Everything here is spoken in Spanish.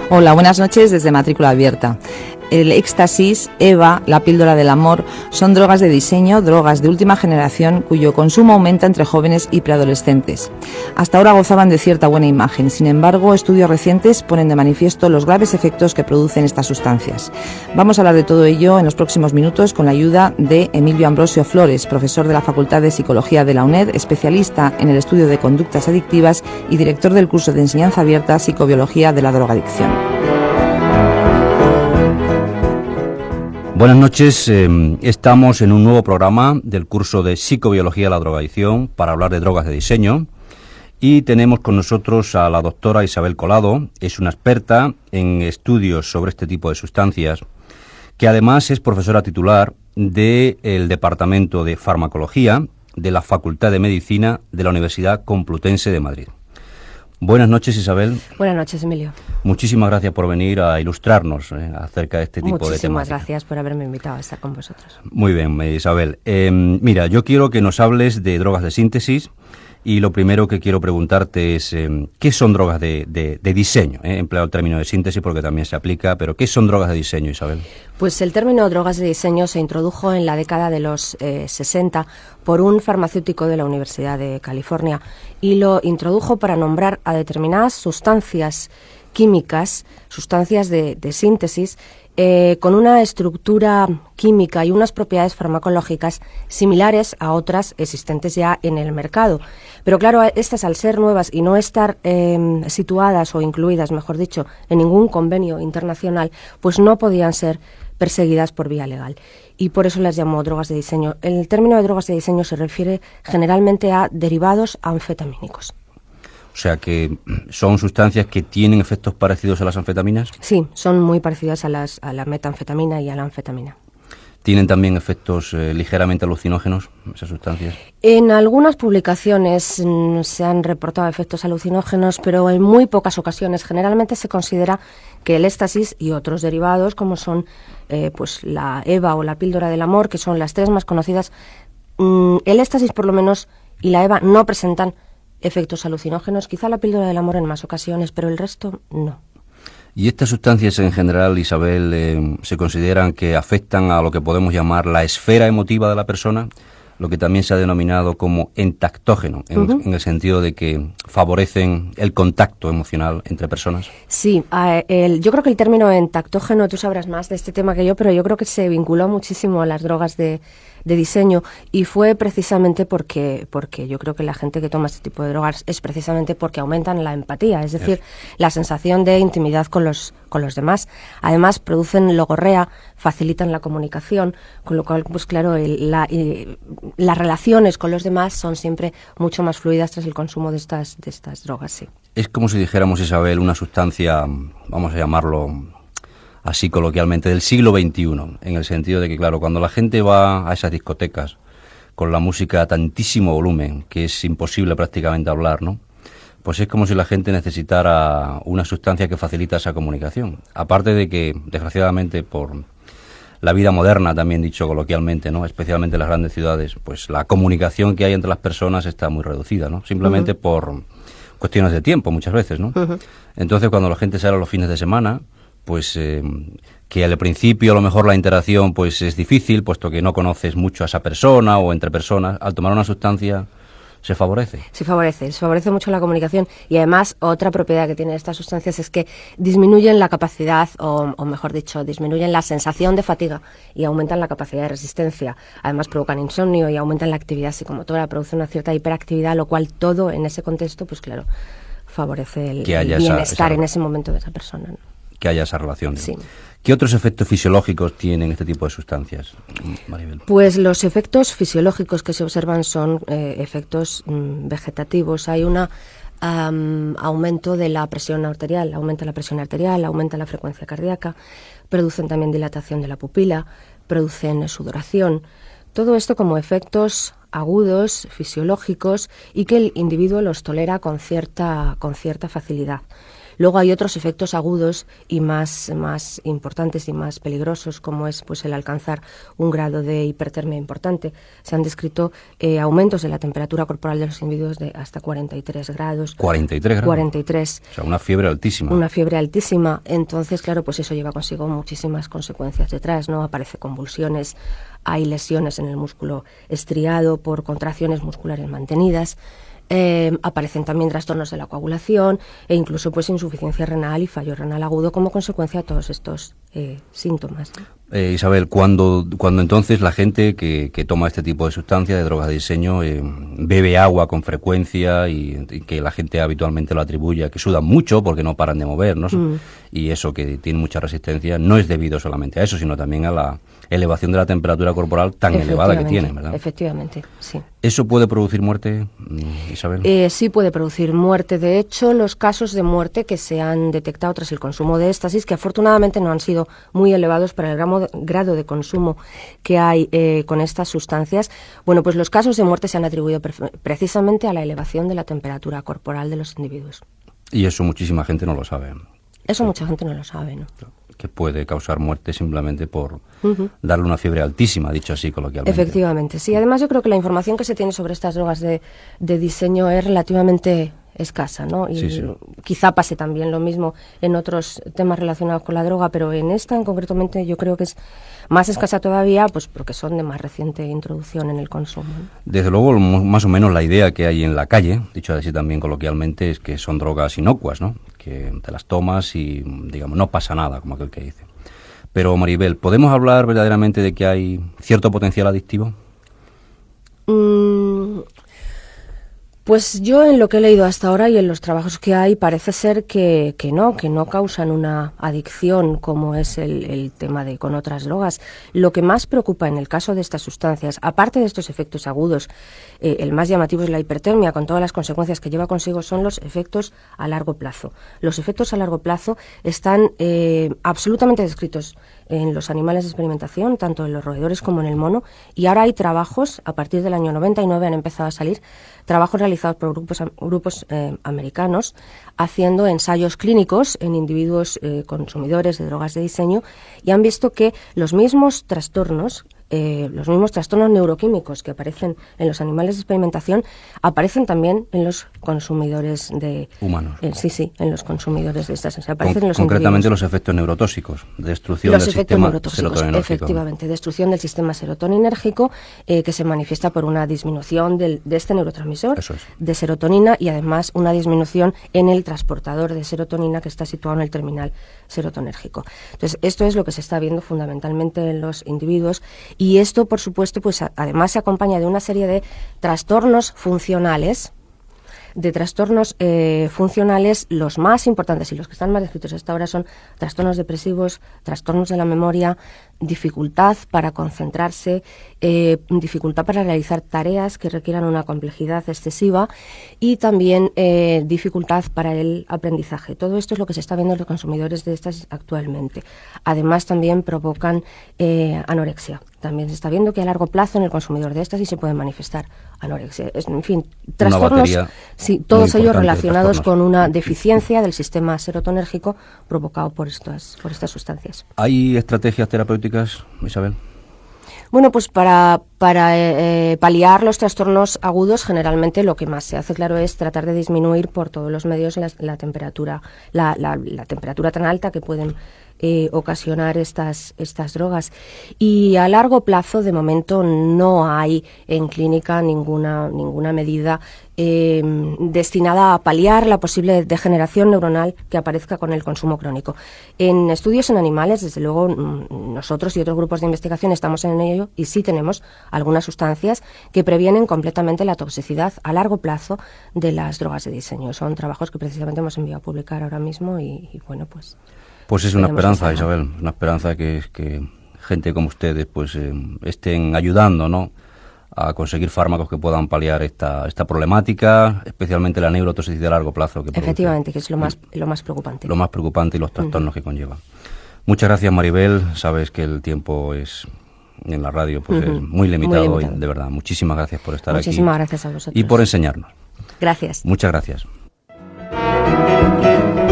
Hola, buenas noches desde Matrícula Abierta. El éxtasis, EVA, la píldora del amor, son drogas de diseño, drogas de última generación cuyo consumo aumenta entre jóvenes y preadolescentes. Hasta ahora gozaban de cierta buena imagen, sin embargo, estudios recientes ponen de manifiesto los graves efectos que producen estas sustancias. Vamos a hablar de todo ello en los próximos minutos con la ayuda de Emilio Ambrosio Flores, profesor de la Facultad de Psicología de la UNED, especialista en el estudio de conductas adictivas y director del curso de enseñanza abierta Psicobiología de la drogadicción. Buenas noches, estamos en un nuevo programa del curso de Psicobiología de la drogadicción para hablar de drogas de diseño y tenemos con nosotros a la doctora Isabel Colado, es una experta en estudios sobre este tipo de sustancias, que además es profesora titular del Departamento de Farmacología de la Facultad de Medicina de la Universidad Complutense de Madrid. Buenas noches, Isabel. Buenas noches, Emilio. Muchísimas gracias por venir a ilustrarnos acerca de este tipo de temática. Muchísimas gracias por haberme invitado a estar con vosotros. Muy bien, Isabel. Mira, yo quiero que nos hables de drogas de síntesis y lo primero que quiero preguntarte es ¿qué son drogas de diseño? He empleado el término de síntesis porque también se aplica, pero ¿qué son drogas de diseño, Isabel? Pues el término drogas de diseño se introdujo en la década de los 60 por un farmacéutico de la Universidad de California y lo introdujo para nombrar a determinadas sustancias químicas, sustancias de síntesis, con una estructura química y unas propiedades farmacológicas similares a otras existentes ya en el mercado. Pero claro, estas al ser nuevas y no estar situadas o incluidas, mejor dicho, en ningún convenio internacional, pues no podían ser perseguidas por vía legal. Y por eso las llamó drogas de diseño. El término de drogas de diseño se refiere generalmente a derivados anfetamínicos. O sea, que son sustancias que tienen efectos parecidos a las anfetaminas. Sí, son muy parecidas a la metanfetamina y a la anfetamina. ¿Tienen también efectos ligeramente alucinógenos, esas sustancias? En algunas publicaciones se han reportado efectos alucinógenos, pero en muy pocas ocasiones. Generalmente se considera que el éxtasis y otros derivados, como son pues la EVA o la píldora del amor, que son las tres más conocidas, el éxtasis por lo menos y la EVA no presentan efectos alucinógenos, quizá la píldora del amor en más ocasiones, pero el resto no. ¿Y estas sustancias en general, Isabel, se consideran que afectan a lo que podemos llamar la esfera emotiva de la persona? Lo que también se ha denominado como entactógeno, en el sentido de que favorecen el contacto emocional entre personas. Sí, yo creo que el término entactógeno, tú sabrás más de este tema que yo, pero yo creo que se vinculó muchísimo a las drogas de diseño y fue precisamente porque yo creo que la gente que toma este tipo de drogas es precisamente porque aumentan la empatía, es decir, la sensación de intimidad con los demás. Además, producen logorrea, facilitan la comunicación, con lo cual, pues claro, las relaciones con los demás son siempre mucho más fluidas tras el consumo de estas drogas, sí. Es como si dijéramos, Isabel, una sustancia, vamos a llamarlo así coloquialmente, del siglo XXI, en el sentido de que, claro, cuando la gente va a esas discotecas con la música a tantísimo volumen, que es imposible prácticamente hablar, ¿no? Pues es como si la gente necesitara una sustancia que facilita esa comunicación. Aparte de que, desgraciadamente, por la vida moderna, también dicho coloquialmente, ¿no? Especialmente en las grandes ciudades, pues la comunicación que hay entre las personas está muy reducida, ¿no? Simplemente por cuestiones de tiempo, muchas veces, ¿no? Entonces, cuando la gente sale los fines de semana, pues que al principio a lo mejor la interacción pues es difícil, puesto que no conoces mucho a esa persona o entre personas, al tomar una sustancia se favorece. Se favorece mucho la comunicación y además otra propiedad que tienen estas sustancias es que disminuyen la capacidad, o mejor dicho, disminuyen la sensación de fatiga y aumentan la capacidad de resistencia. Además provocan insomnio y aumentan la actividad psicomotora, producen una cierta hiperactividad, lo cual todo en ese contexto, pues claro, favorece el bienestar en ese momento de esa persona, ¿no? Que haya esa relación. Sí. ¿Qué otros efectos fisiológicos tienen este tipo de sustancias, Maribel? Pues los efectos fisiológicos que se observan son efectos vegetativos. Hay un aumento de la presión arterial, aumenta la presión arterial, aumenta la frecuencia cardíaca, producen también dilatación de la pupila, producen sudoración. Todo esto como efectos agudos, fisiológicos, y que el individuo los tolera con cierta facilidad. Luego hay otros efectos agudos y más importantes y más peligrosos, como es pues el alcanzar un grado de hipertermia importante. Se han descrito aumentos de la temperatura corporal de los individuos de hasta 43 grados. ¿43 grados? 43. O sea, una fiebre altísima. Una fiebre altísima. Entonces, claro, pues eso lleva consigo muchísimas consecuencias detrás, ¿no? Aparece convulsiones, hay lesiones en el músculo estriado por contracciones musculares mantenidas. Aparecen también trastornos de la coagulación e incluso pues insuficiencia renal y fallo renal agudo como consecuencia de todos estos síntomas, ¿no? Isabel, cuando entonces la gente que toma este tipo de sustancias, de drogas de diseño, bebe agua con frecuencia y que la gente habitualmente lo atribuye a que sudan mucho porque no paran de mover, ¿no? Y eso, que tiene mucha resistencia, no es debido solamente a eso, sino también a la elevación de la temperatura corporal tan elevada que tiene, ¿verdad? Efectivamente, sí. ¿Eso puede producir muerte, Isabel? Sí puede producir muerte. De hecho, los casos de muerte que se han detectado tras el consumo de éxtasis, que afortunadamente no han sido muy elevados para el grado de consumo que hay con estas sustancias, bueno, pues los casos de muerte se han atribuido precisamente a la elevación de la temperatura corporal de los individuos. Y eso muchísima gente no lo sabe. Eso mucha gente no lo sabe, ¿no? Que puede causar muerte simplemente por darle una fiebre altísima, dicho así coloquialmente. Efectivamente, sí. Además, yo creo que la información que se tiene sobre estas drogas de diseño es relativamente escasa, ¿no? Y sí. Quizá pase también lo mismo en otros temas relacionados con la droga, pero en esta en concretamente yo creo que es más escasa todavía, pues porque son de más reciente introducción en el consumo, ¿no? Desde luego, más o menos la idea que hay en la calle, dicho así también coloquialmente, es que son drogas inocuas, ¿no? Que te las tomas y, digamos, no pasa nada, como aquel que dice. Pero, Maribel, ¿podemos hablar verdaderamente de que hay cierto potencial adictivo? Pues yo en lo que he leído hasta ahora y en los trabajos que hay parece ser que no causan una adicción como es el tema de con otras drogas. Lo que más preocupa en el caso de estas sustancias, aparte de estos efectos agudos, el más llamativo es la hipertermia con todas las consecuencias que lleva consigo, son los efectos a largo plazo. Los efectos a largo plazo están absolutamente descritos en los animales de experimentación, tanto en los roedores como en el mono, y ahora hay trabajos, a partir del año 99 han empezado a salir, trabajos realizados por grupos americanos, haciendo ensayos clínicos en individuos consumidores de drogas de diseño, y han visto que los mismos trastornos neuroquímicos que aparecen en los animales de experimentación aparecen también en los consumidores de humanos. En los consumidores de estas. Concretamente los efectos neurotóxicos, destrucción del sistema serotoninérgico. Efectivamente, destrucción del sistema serotoninérgico que se manifiesta por una disminución de este neurotransmisor de serotonina y además una disminución en el transportador de serotonina que está situado en el terminal serotonérgico. Entonces, esto es lo que se está viendo fundamentalmente en los individuos. Y esto, por supuesto, pues además se acompaña de una serie de trastornos funcionales, los más importantes y los que están más descritos hasta ahora son trastornos depresivos, trastornos de la memoria, dificultad para concentrarse, dificultad para realizar tareas que requieran una complejidad excesiva y también dificultad para el aprendizaje. Todo esto es lo que se está viendo en los consumidores de estas actualmente. Además, también provocan anorexia. También se está viendo que a largo plazo en el consumidor de estas sí se puede manifestar anorexia. En fin, trastornos, sí, todos ellos relacionados con una deficiencia del sistema serotonérgico provocado por estas sustancias. ¿Hay estrategias terapéuticas, Isabel? Bueno, pues para paliar los trastornos agudos, generalmente lo que más se hace, claro, es tratar de disminuir por todos los medios la temperatura tan alta que pueden ocasionar estas drogas. Y a largo plazo, de momento, no hay en clínica ninguna medida destinada a paliar la posible degeneración neuronal que aparezca con el consumo crónico. En estudios en animales, desde luego, nosotros y otros grupos de investigación estamos en ello y sí tenemos algunas sustancias que previenen completamente la toxicidad a largo plazo de las drogas de diseño. Son trabajos que precisamente hemos enviado a publicar ahora mismo y bueno, pues... Pues es una esperanza, Isabel, una esperanza que gente como ustedes pues estén ayudando, ¿no?, a conseguir fármacos que puedan paliar esta problemática, especialmente la neurotoxicidad a largo plazo. Efectivamente, que es lo más preocupante. Lo más preocupante y los trastornos que conlleva. Muchas gracias, Maribel. Sabes que el tiempo es en la radio pues es muy limitado y de verdad, muchísimas gracias por estar aquí. Muchísimas gracias a vosotros. Y por enseñarnos. Gracias. Muchas gracias.